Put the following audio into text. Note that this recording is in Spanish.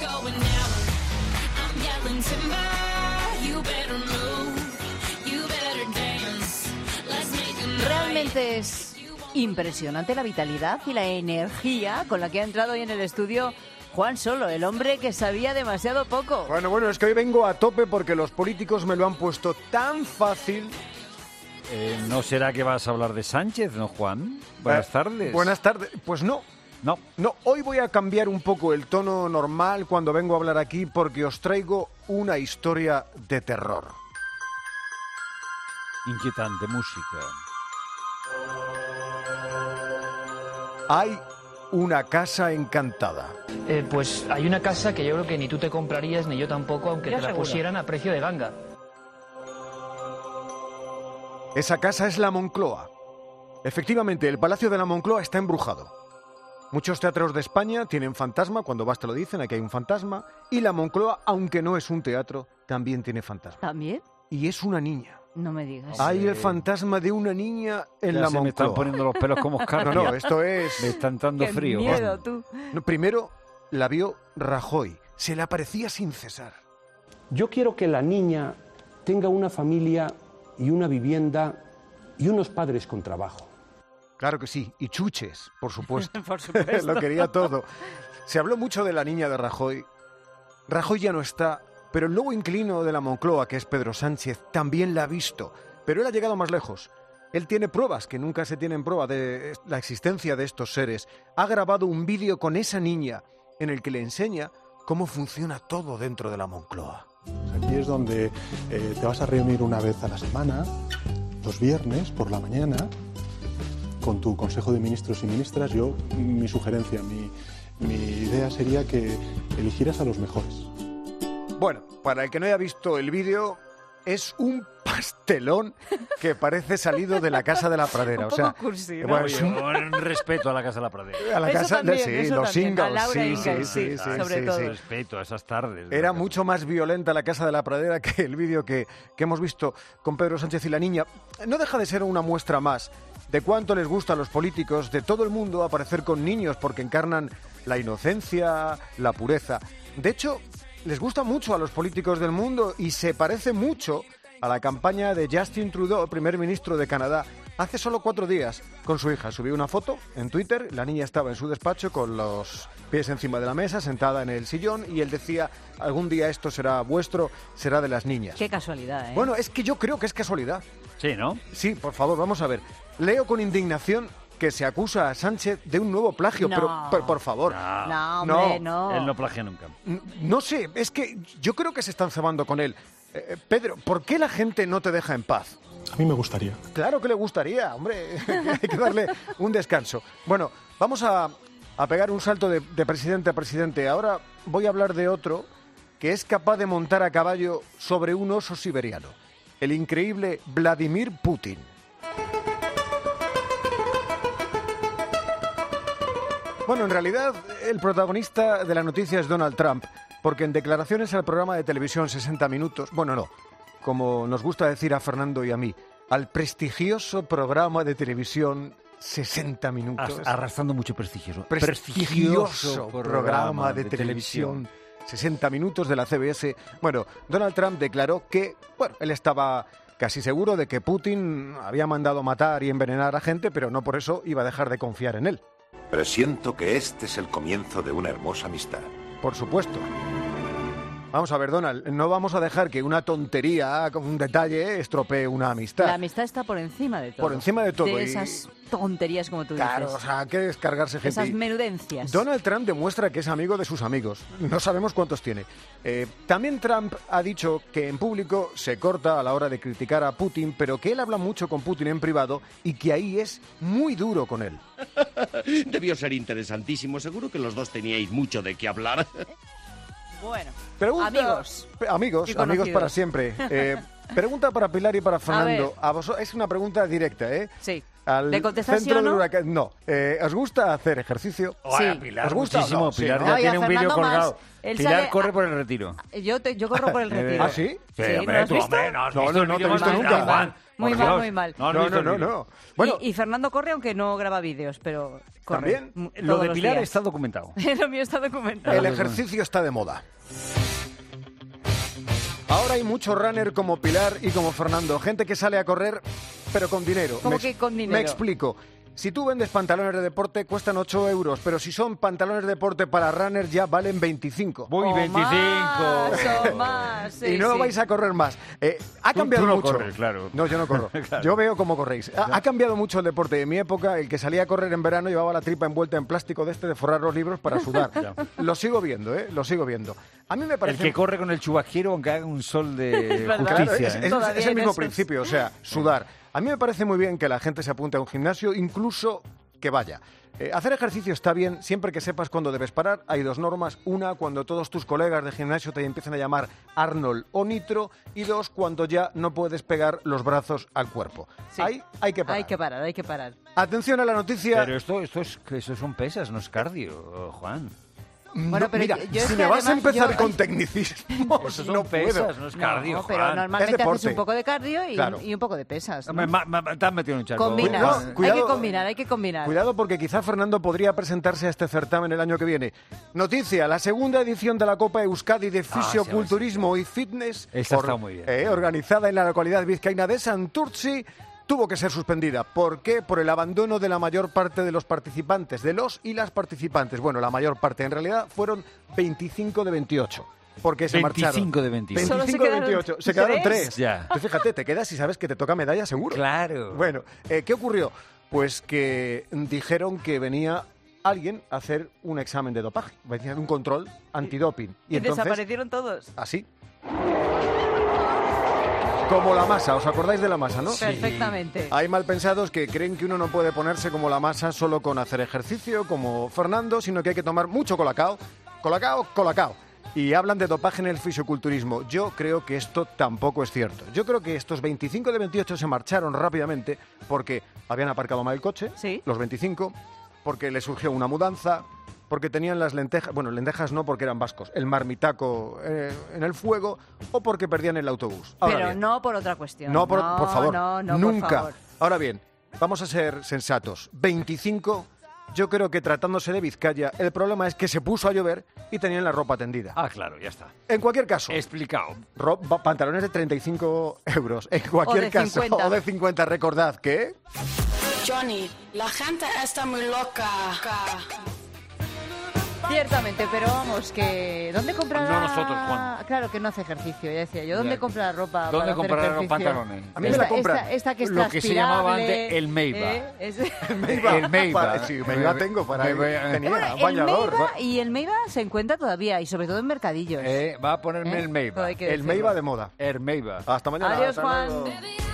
Realmente es impresionante la vitalidad y la energía con la que ha entrado hoy en el estudio Juan Solo, el hombre que sabía demasiado poco. Bueno, es que hoy vengo a tope porque los políticos me lo han puesto tan fácil. ¿No será que vas a hablar de Sánchez, no, Juan? Buenas tardes. Buenas tardes. Pues no. No, hoy voy a cambiar un poco el tono normal cuando vengo a hablar aquí porque os traigo una historia de terror. Inquietante música. Hay una casa encantada. Pues hay una casa que yo creo que ni tú te comprarías ni yo tampoco, aunque te la pusieran a precio de ganga. Esa casa es la Moncloa. Efectivamente, el Palacio de la Moncloa está embrujado. Muchos teatros de España tienen fantasma, cuando vas te lo dicen, aquí hay un fantasma. Y la Moncloa, aunque no es un teatro, también tiene fantasma. ¿También? Y es una niña. No me digas. Hay el fantasma de una niña en la Moncloa. Me están poniendo los pelos como escarpia. No, esto es... Me están dando frío. Qué miedo, tú. No, primero la vio Rajoy. Se le aparecía sin cesar. Yo quiero que la niña tenga una familia y una vivienda y unos padres con trabajo. Claro que sí, y chuches, por supuesto. Por supuesto. Lo quería todo. Se habló mucho de la niña de Rajoy. Rajoy ya no está, pero el nuevo inquilino de la Moncloa, que es Pedro Sánchez, también la ha visto. Pero él ha llegado más lejos. Él tiene pruebas, que nunca se tienen prueba de la existencia de estos seres. Ha grabado un vídeo con esa niña en el que le enseña cómo funciona todo dentro de la Moncloa. Aquí es donde te vas a reunir una vez a la semana, los viernes por la mañana, con tu Consejo de Ministros y Ministras. Mi sugerencia, mi idea sería que eligieras a los mejores. Bueno, para el que no haya visto el vídeo, es un pastelón que parece salido de la Casa de la Pradera. Un poco cursi, ¿no? Bueno, es un... Un respeto a la Casa de la Pradera. A la Eso casa también, sí, eso los también. A singles, Laura sí, Ingalls, sí, sobre todo. Respeto a esas tardes. Era mucho más violenta la Casa de la Pradera que el vídeo que hemos visto con Pedro Sánchez y la niña. No deja de ser una muestra más de cuánto les gusta a los políticos de todo el mundo aparecer con niños porque encarnan la inocencia, la pureza. De hecho, les gusta mucho a los políticos del mundo y se parece mucho a la campaña de Justin Trudeau, primer ministro de Canadá, hace solo 4 días con su hija. Subió una foto en Twitter, la niña estaba en su despacho con los pies encima de la mesa, sentada en el sillón, y él decía, algún día esto será vuestro, será de las niñas. Qué casualidad, ¿eh? Bueno, es que yo creo que es casualidad. Sí, ¿no? Sí, por favor, vamos a ver. Leo con indignación que se acusa a Sánchez de un nuevo plagio, No. pero por favor. No, hombre, no. Él no plagia nunca. No sé, es que yo creo que se están cebando con él. Pedro, ¿por qué la gente no te deja en paz? A mí me gustaría. Claro que le gustaría, hombre, hay que darle un descanso. Bueno, vamos a pegar un salto de presidente a presidente. Ahora voy a hablar de otro que es capaz de montar a caballo sobre un oso siberiano. El increíble Vladimir Putin. Bueno, en realidad el protagonista de la noticia es Donald Trump, porque en declaraciones al programa de televisión 60 Minutos, bueno, no, como nos gusta decir a Fernando y a mí, al prestigioso programa de televisión 60 Minutos. Arrastrando mucho prestigioso. Prestigioso programa de televisión 60 Minutos de la CBS. Bueno, Donald Trump declaró que, bueno, él estaba casi seguro de que Putin había mandado matar y envenenar a gente, pero no por eso iba a dejar de confiar en él. Presiento que este es el comienzo de una hermosa amistad. Por supuesto. Vamos a ver, Donald, no vamos a dejar que una tontería, un detalle, estropee una amistad. La amistad está por encima de todo. Por encima de todo. De esas tonterías, como tú claro, dices. o sea, hay que descargarse gente. Esas menudencias. Donald Trump demuestra que es amigo de sus amigos. No sabemos cuántos tiene. También Trump ha dicho que en público se corta a la hora de criticar a Putin, pero que él habla mucho con Putin en privado y que ahí es muy duro con él. Debió ser interesantísimo. Seguro que los dos teníais mucho de qué hablar. Bueno, amigos conocidos. para siempre. Pregunta para Pilar y para Fernando. Es una pregunta directa, ¿eh? Sí. al ¿Le contestas centro sí o no? del huracán. No. ¿Os gusta hacer ejercicio? Ay, a Sí. Pilar, ¿Os gusta o muchísimo. no? Sí, Pilar ¿no? ya Oye, tiene a un vídeo Fernando más, colgado. él Pilar sale corre por el retiro. Yo corro por el retiro. ¿Ah, sí? Sí, hombre, ¿no has tú, visto? hombre, no has No, visto no, el no te he vídeo visto más nunca, grande, Juan. Muy Por mal, Dios. muy mal. No has No, visto no, el no, vídeo. no. Bueno, Y Fernando corre aunque no graba vídeos, pero corre. ¿También? Lo Todos de los Pilar días. está documentado. Lo mío está documentado. el ejercicio está de moda. Ahora hay mucho runner como Pilar y como Fernando. Gente que sale a correr, pero con dinero. ¿Cómo que con dinero? Me explico. Si tú vendes pantalones de deporte, cuestan 8 euros, pero si son pantalones de deporte para runner, ya valen 25. Voy O 25. Más, o más, sí, Y no sí. vais a correr más. Ha cambiado tú no mucho. corres, claro. No, yo no corro. Claro. Yo veo cómo corréis. Ha cambiado mucho el deporte. En mi época, el que salía a correr en verano llevaba la tripa envuelta en plástico de forrar los libros para sudar. Lo sigo viendo, Lo sigo viendo. A mí me El parece... que corre con el chubasquero aunque haga un sol de verdad. Claro, justicia. ¿eh? Todavía es el en mismo esos. principio, o sea, sudar. A mí me parece muy bien que la gente se apunte a un gimnasio, incluso que vaya. Hacer ejercicio está bien siempre que sepas cuándo debes parar. Hay dos normas. Una, cuando todos tus colegas de gimnasio te empiezan a llamar Arnold o Nitro. Y dos, cuando ya no puedes pegar los brazos al cuerpo. Sí. Ahí hay que parar. Hay que parar. Atención a la noticia. Pero eso son pesas, no es cardio, Juan. Bueno, pero mira, yo es si que me vas a además empezar yo- con tecnicismos, Eso son no pesas, puedo. no es cardio, No, pero Juan. normalmente Es deporte. haces un poco de cardio Claro. y un poco de pesas, ¿no? Te has metido en un charco. Combinas. Juan, cuidado. Hay que combinar. Cuidado porque quizá Fernando podría presentarse a este certamen el año que viene. Noticia, la segunda edición de la Copa Euskadi de Fisioculturismo y Fitness, Esta está muy bien. Organizada en la localidad vizcaína de Santurtzi, tuvo que ser suspendida. ¿Por qué? Por el abandono de la mayor parte de los participantes, de los y las participantes. Bueno, la mayor parte, en realidad, fueron 25 de 28. Porque se 25 marcharon. de 28. Solo se 25 de quedaron 28. Se quedaron tres. 3. Ya. Tú fíjate, te quedas y sabes que te toca medalla seguro. Claro. Bueno, ¿qué ocurrió? Pues que dijeron que venía alguien a hacer un examen de dopaje, un control antidoping. Y entonces, desaparecieron todos. así. Como la masa, ¿os acordáis de la masa, no? Perfectamente. Hay malpensados que creen que uno no puede ponerse como la masa solo con hacer ejercicio, como Fernando, sino que hay que tomar mucho colacao. Colacao. Y hablan de dopaje en el fisioculturismo. Yo creo que esto tampoco es cierto. Yo creo que estos 25 de 28 se marcharon rápidamente porque habían aparcado mal el coche, Sí. los 25, porque les surgió una mudanza, porque tenían las lentejas, bueno, lentejas no porque eran vascos, el marmitaco en el fuego, o porque perdían el autobús. Ahora Pero bien, no por otra cuestión. no, por favor, no, nunca. por favor. Ahora bien, vamos a ser sensatos. 25, yo creo que tratándose de Vizcaya, el problema es que se puso a llover y tenían la ropa tendida. Ah, claro, ya está. En cualquier caso, Explicado. pantalones de 35 euros. En cualquier de caso, 50. o de 50, recordad que... Johnny, la gente está muy loca. Ciertamente, pero vamos, que ¿dónde comprar No nosotros, Juan. Claro que no hace ejercicio, ya decía yo. ¿Dónde Ya. compra ropa ¿Dónde para comprar hacer los ejercicio? pantalones? A mí me la compran. Esta que es Lo que se llamaba transpirable, antes el Meiba. El Meiba. Sí, Meiba tengo para ir. Tenía Bueno, el bañador. Meiba y el Meiba se encuentra todavía y sobre todo en mercadillos. Va a ponerme ¿Eh? el Meiba. Todo hay que El decirlo. Meiba de moda. El Meiba. Hasta mañana. Adiós, Hasta Juan. luego.